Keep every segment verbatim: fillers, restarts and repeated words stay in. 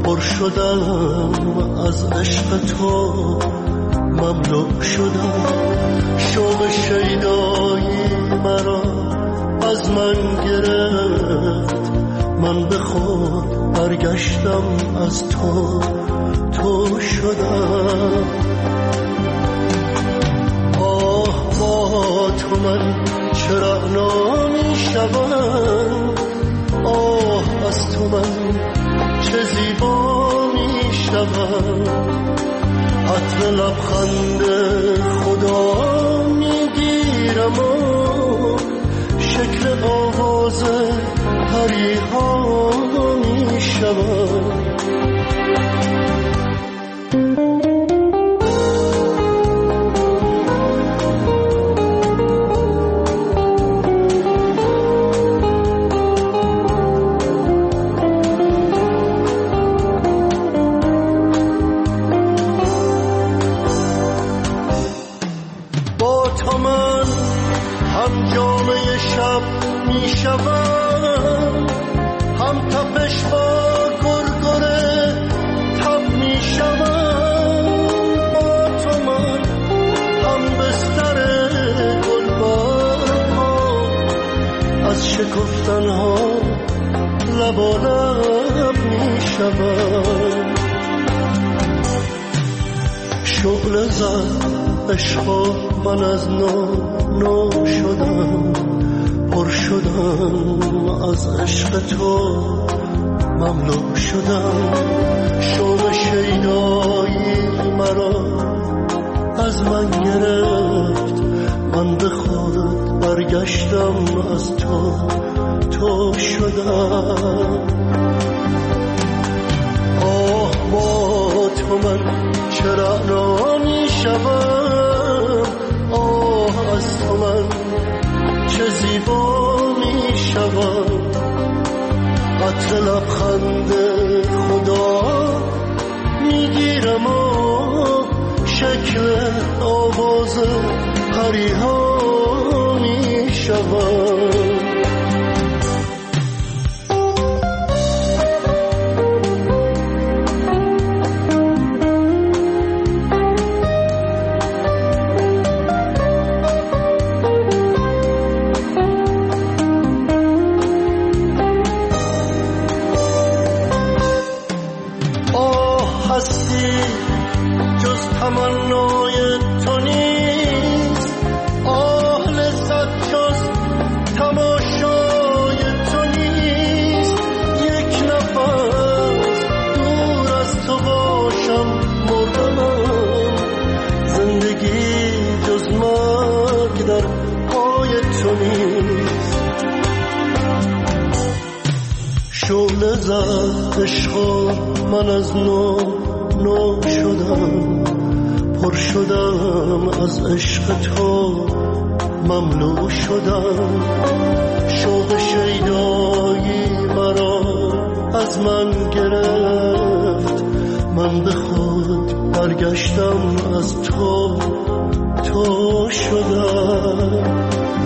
پر شدم از عشق تو، مملو شدم. شوق شیدایی مرا از من گرفت، من به خود برگشتم از تو، تو شدم. آه با تو من چرا نمی شدم، آه از تو من چه زیبا می شدم. عطر لبخند خدا می گیرم و شکل آواز پریها می شدم. شکفتنها لب و لب می شود. شغل زد عشقا من از نو نو شدم، پر شدم از عشق تو، مملو شدم. شوق شیدایی مرا از من گرفت، من به خود برگشتم از تو، تو شدم. آه با تو من چرا نمی شدم، آه از تو من چه زیبا می شدم. عطر لبخند خدا می گیرم و شکل آواز پریها می شدم. تمنای تو نیست، آه لذت جز تماشای تو نیست. یک نفس دور از تو باشم مردم، زندگی جز مرگ در پای تو نیست. شعله زد عشق من از نو نو شدم، پر شدم از عشق تو، مملو شدم. شوق شیدایی مرا از من گرفت، من به خود برگشتم از تو، تو شدم.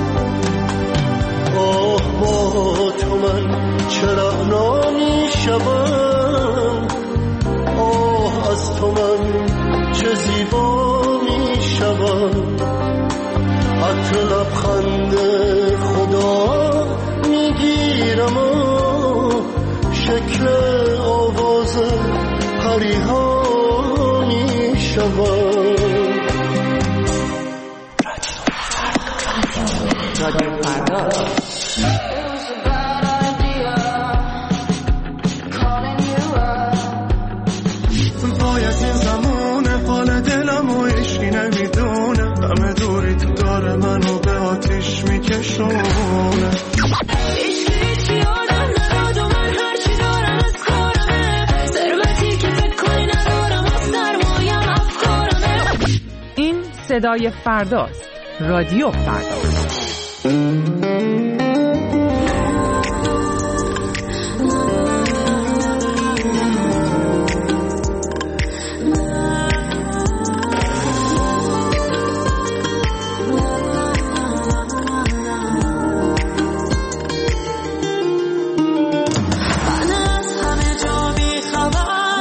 آه با تو من چرا نمی شدم، آه از تو من چه زیبا می شود. عطر لبخند خدا می گیرم و شکل آواز پریها می شود. رادیو فردا. منو به آتیش میکشونه. هیچ هیچ یادم نداد و من هرچی دارم از کارمه، ثروتی که فکر کنی ندارم از سرمایم افکارمه. این صدای فرداست، رادیو فردا. من از همه جا بی خبر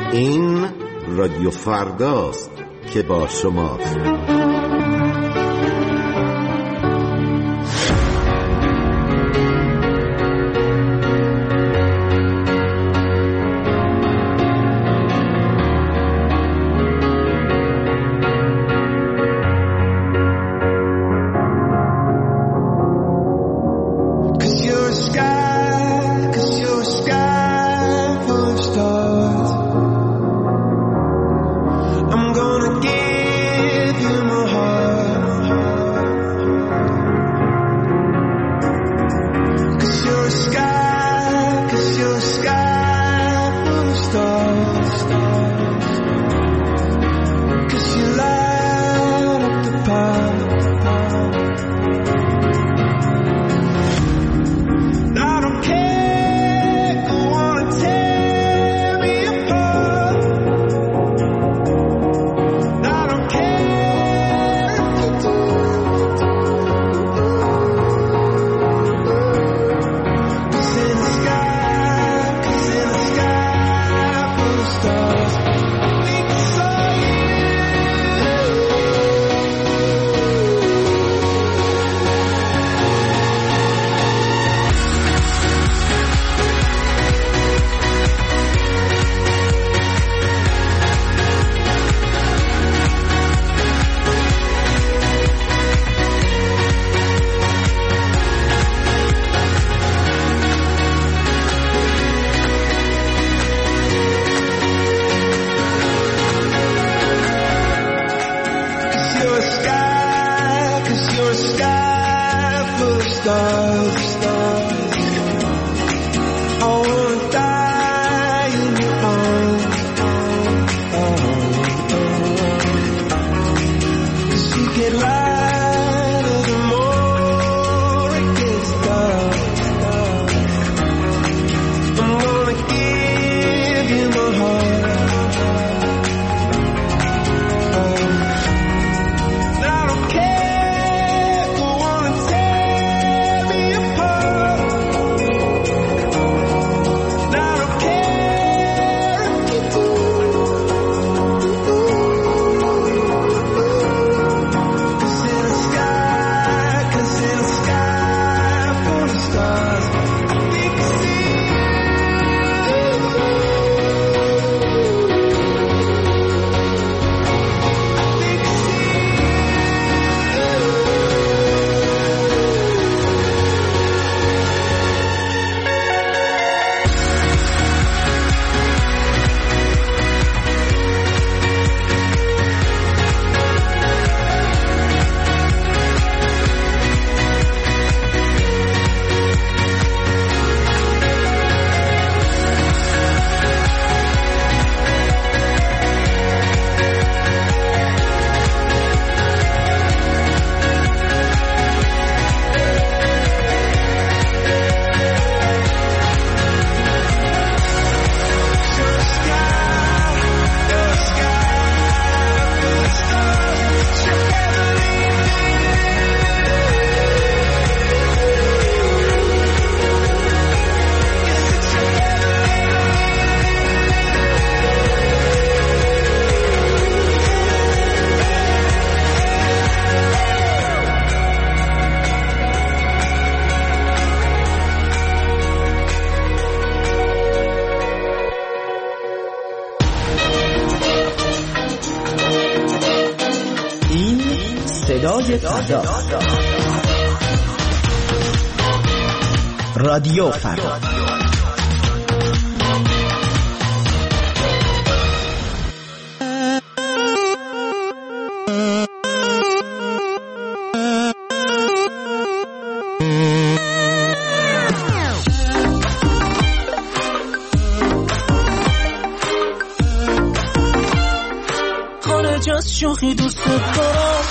این رادیو فرداست که با شماست. رادیو فردا. خارج از شوخی دوست دارم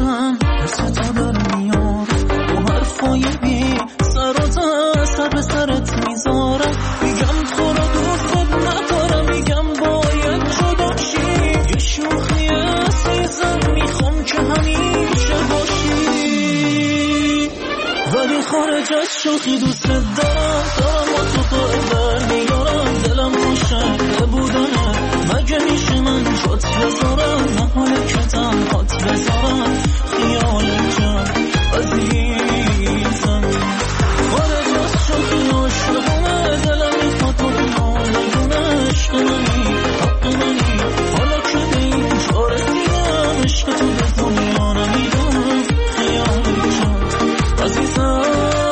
سر به سر خارج از شوخی دوست دارم دارم با تو قائل میارم دلم خوشه بودنه مگه میشه من جات بذارم نه حال که تنهات بذارم خیال جان عزیزم خارج از شوخی عاشقونه دلم میخواد تو نامگونه عشق منی حق منی حالا که به این چاره دیدم عشق تو به دنیا نمیدم خیال جان عزیزم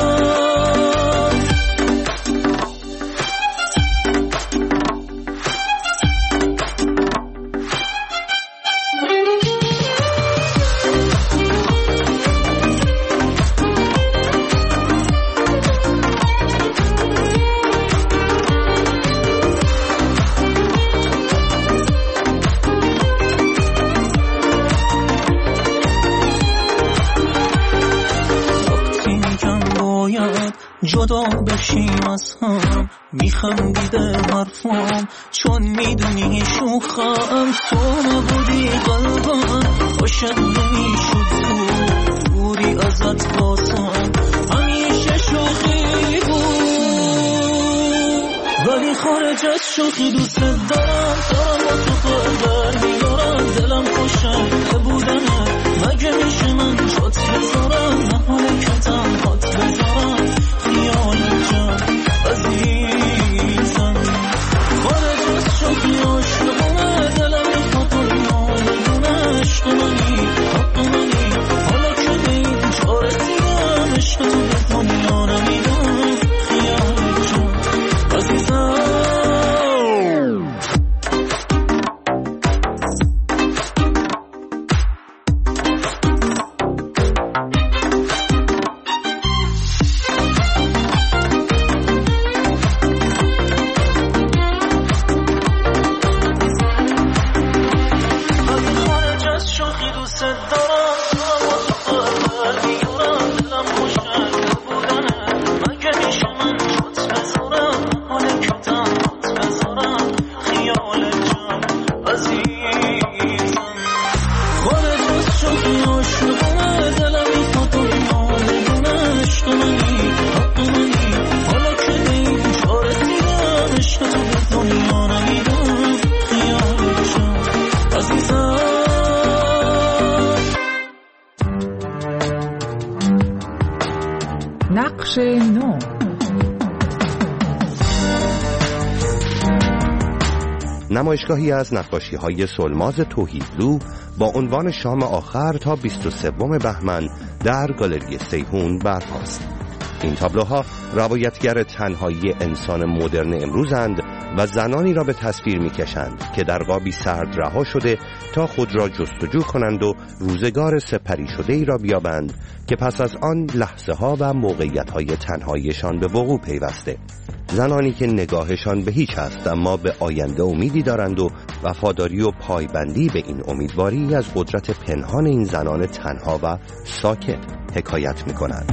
جدا بشیم از هم میخندیده حرفم چون میدونی شوخم تو نبودی قلبم خوشت نمیشد دوری ازت باسم همیشه شوخی بود ولی خارج از شوخی دوست دارم دارم با تو قلبر میارم دلم خوشه بودنه مگه میشه من جات بذارم نه حاله که تنهات بذارم خیال جان عزیزم خارج از شوخی عاشقونه دلم میخواد نامگونه عشق منی حق منی حالا که به این چاره دیدم عشق تو به دنیا نمیدم خیال جان عزیزم نقش نو. نمایشگاهی از نقاشی‌های سلماز توحیدلو با عنوان شام آخر تا بیست و سوم بهمن در گالری سیحون برپاست. این تابلوها روایتگر تنهایی انسان مدرن امروزند و زنانی را به تصویر می‌کشند که در قابی سرد رها شده تا خود را جستجو کنند و روزگار سپری شده ای را بیابند که پس از آن لحظه ها و موقعیت های تنهاییشان به وقوع پیوسته. زنانی که نگاهشان به هیچ است اما به آینده امیدی دارند و وفاداری و پایبندی به این امیدواری از قدرت پنهان این زنان تنها و ساکت حکایت می‌کنند.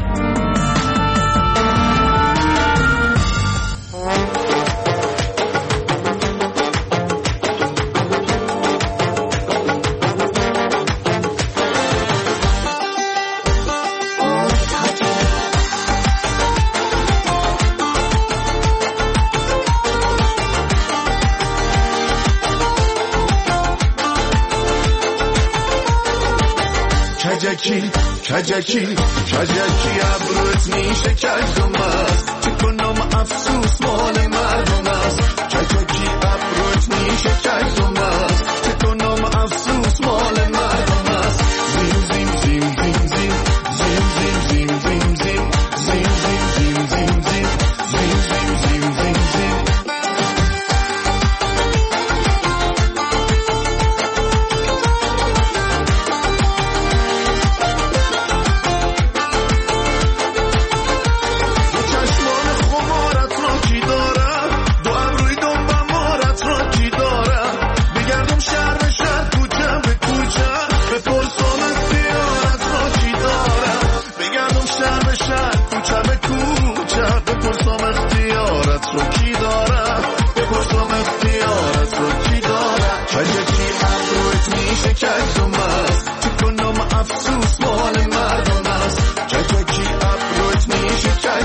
کجکی کجکی کجکی ابروت میشه کجم است چه کنم افسوس مال مردم است کجکی ابروت میشه کجم است چه کنم افسوس مال مردم است زیم زیم زیم زیم زیم زیم زیم زیم زیم زیم زیم زیم زیم زیم زیم زیم زیم زیم زیم افسوس مال مردم است چه کی ابروت میشه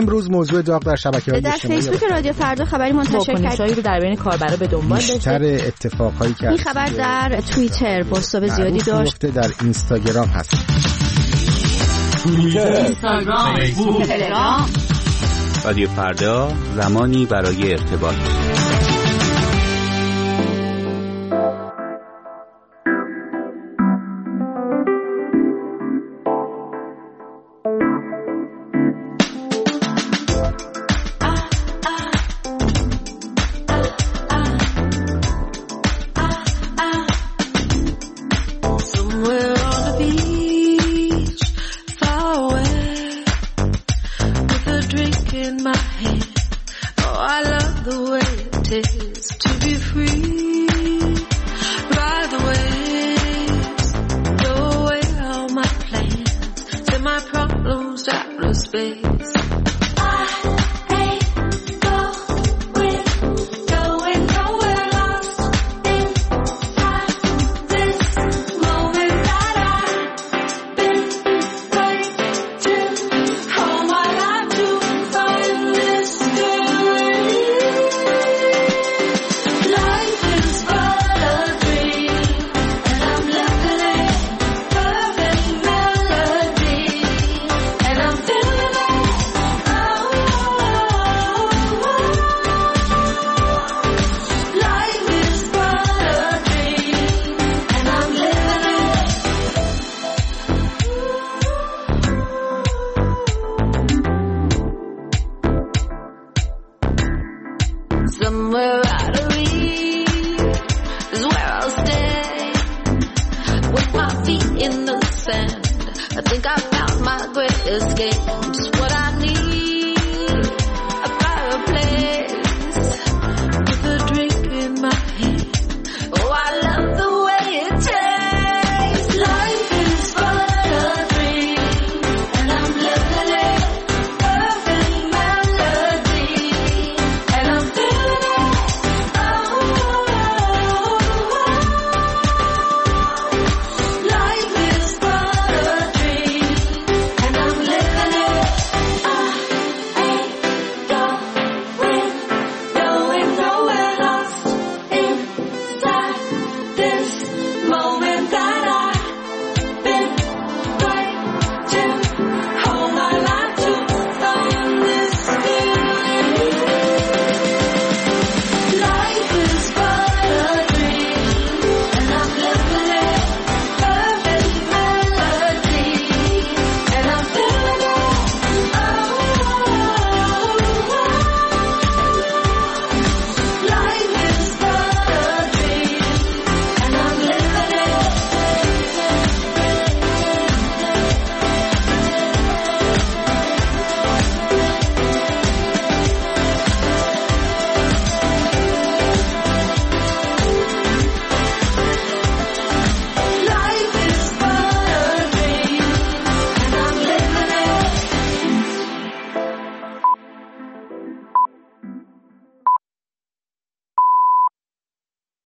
امروز موضوع داغ در شبکه‌های در اجتماعی فیسبوک رادیو فردا خبری منتشر واکنش‌هایی رو در بین کاربرا به دنبال داشته. بیشتر اتفاقایی که این خبر در توییتر بازتاب زیادی داشت. در اینستاگرام هست. اینستاگرام، فیسبوک، تلگرام. رادیو فردا، زمانی برای ارتباط. Somewhere out of reach is where I'll stay, with my feet in the sand. I think I found my great escape. I'm just